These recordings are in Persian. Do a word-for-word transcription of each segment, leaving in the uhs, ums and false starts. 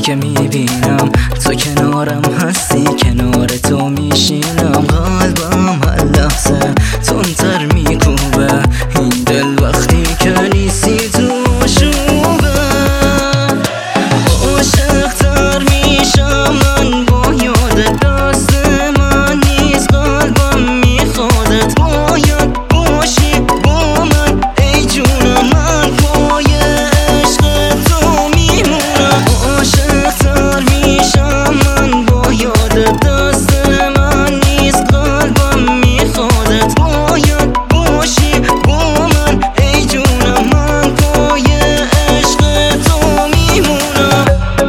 که میبینم تو کنارم هستی، کنار تو میشینم، قلبم هر لحظه تندتر میکوبه، این دل وقتی که نیستی تو آشوبه. عاشق‌تر میشم من با یاد دست من نیست، قلبم میخوادت باید باشی با من، ای جونم من پای عشق تو میمونم. عاشق‌تر میشم من با یاد دست من نیست، قلبم میخوادت باید باشی با من، ای جونم من پای عشق تو میمونم.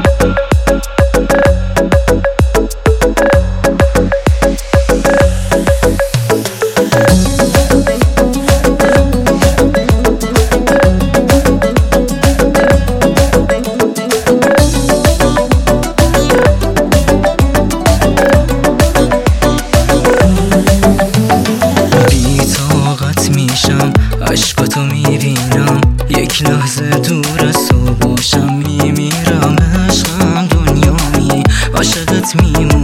عشقاتو میبینم یک لحظه دور از تو باشم میمیرم، عشقم دنیامی عاشقت میمونم.